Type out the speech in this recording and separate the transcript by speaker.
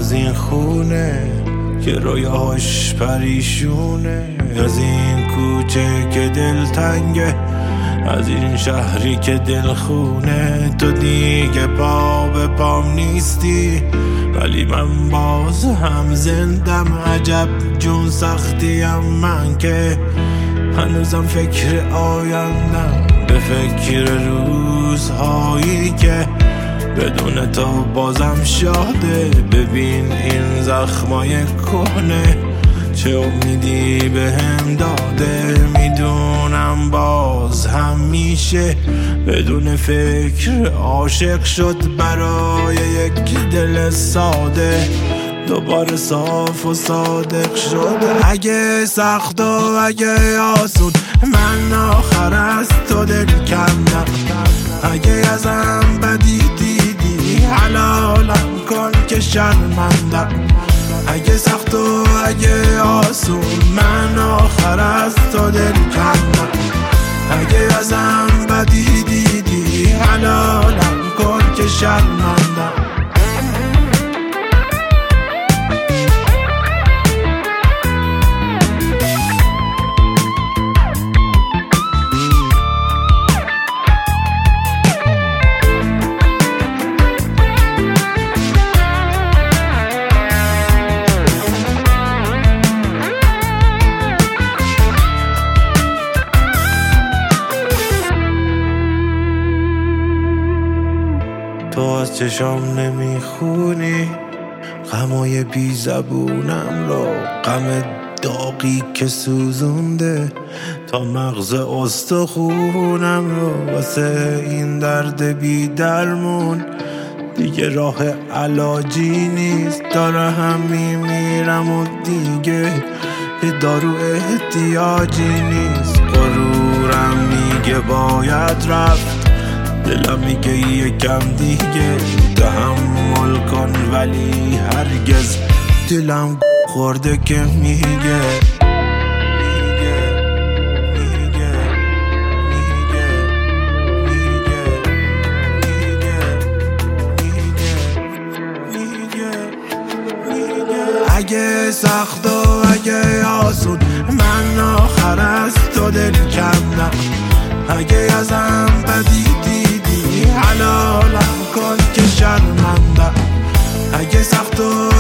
Speaker 1: از این خونه که رویاش پریشونه، از این کوچه که دلتنگه، از این شهری که دلخونه. تو دیگه پا به پام نیستی ولی من باز هم زندم. عجب جون سختیم من که هنوزم فکر آیندم، به فکر روزهایی که بدون تو بازم شاده. ببین این زخمای کهنه چه امیدی به هم داده. میدونم باز هم میشه بدون فکر عاشق شد برای یک دل ساده، دوباره صاف و صادق شد. اگه سخت و اگه آسون من آخر از تو دل کندم، اگه ازم بدی دیدی حلالم کن که شرمندم. اگه سخت و اگه آسون من آخر از تو دل کندم، اگه ازم بدی دیدی حلالم کن که شرمندم. تو از چشام نمیخونی غمای بی زبونم رو، غم داغی که سوزونده تا مغز استخونم رو. واسه این درد بی درمون دیگه راه علاجی نیست، داره هم میمیرم و دیگه دارو احتیاجی نیست. غرورم میگه باید رفت، دلم میگه یکم دیگه تحمل کن، ولی هرگز دلم خورده که میگه اگه سخت و اگه آسون من آخر از تو دل کندم، اگه ازم بدی دیدی حلالم کن که شرمندم. اگه سخت و